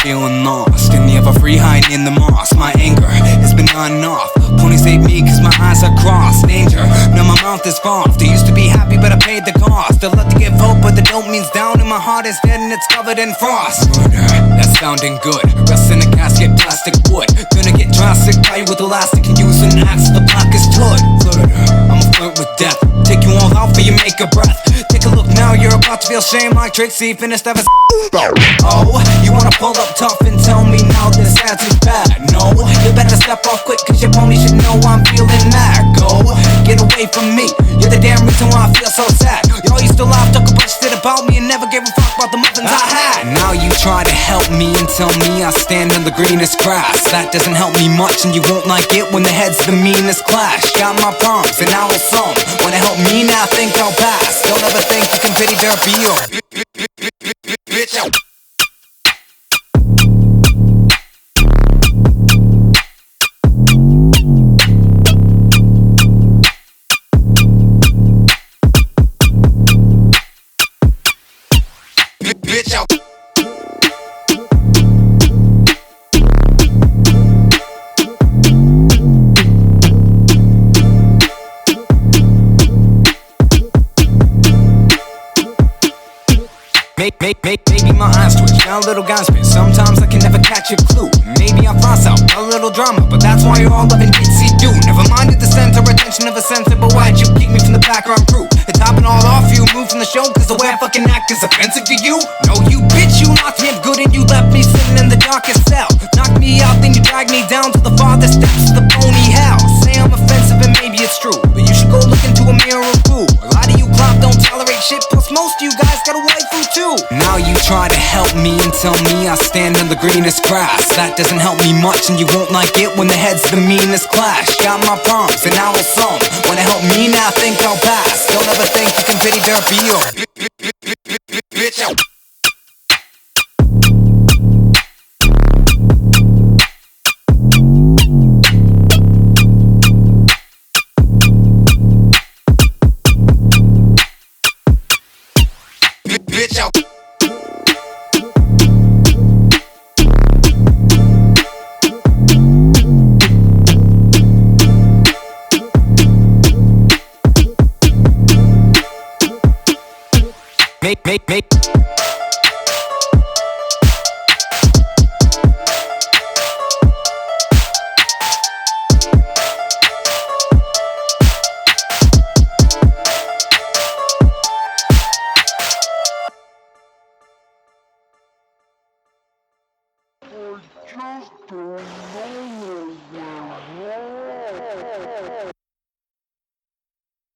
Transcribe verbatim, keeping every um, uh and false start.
feeling lost in the ever free hiding in the moss. My anger has been on and off. Ponies hate me cause my eyes are crossed. Danger, now my mouth is soft. I used to be happy but I paid the cost. I love to give hope but the dope means down, and my heart is dead and it's covered in frost. Murder, that's sounding good. Rest in a casket, plastic wood. Gonna get drastic, tie you with elastic and use an axe. The blackest hood. Flirter, I'm a flirt with death. Take you all out for you make a breath. Take a look now, you're about to feel shame like Trixie finished ever. Oh, you wanna pull up tough and tell me now this ass is bad? No, you better step off quick cause your pony should know I'm feeling mad. Go, get away from me. You're the damn reason why I feel so sad. Y'all used to laugh, talk a bunch of shit about me and never gave a fuck about the muffins I had. Now you try to help me and tell me I stand in the greenest grass. That doesn't help me much and you won't like it when the heads the meanest clash. Got my palms and now it's some. Wanna help me now, think I'll pass. Don't ever think you can pity their or bitch out. Bitch out. Make, make, make, maybe my eyes twitch, now a little guy spit. Sometimes I can never catch a clue. Maybe I frost out, a little drama, but that's why you're all loving Dixie do. Never minded the center, attention of a censor, but why'd you kick me from the background crew? And topping all off, you moved from the show, cause the way I fucking act is offensive to you? No, you bitch, you knocked me up good and you left me sitting in the darkest cell. Knocked me out, then you dragged me down to the farthest steps of the pony hell. Say I'm offensive and maybe it's true, but you should go look into a mirror of boo. A lot of you clout don't tolerate shit, plus most of you guys got a waifu too. Now you try to help me and tell me I stand in the greenest grass. That doesn't help me much and you won't like it when the heads the meanest clash. Got my palms and now it's some. Wanna help me now, think I'll pass. Don't ever think you can pity their or bitch out. Bitch out. Make, make, make. I just don't know where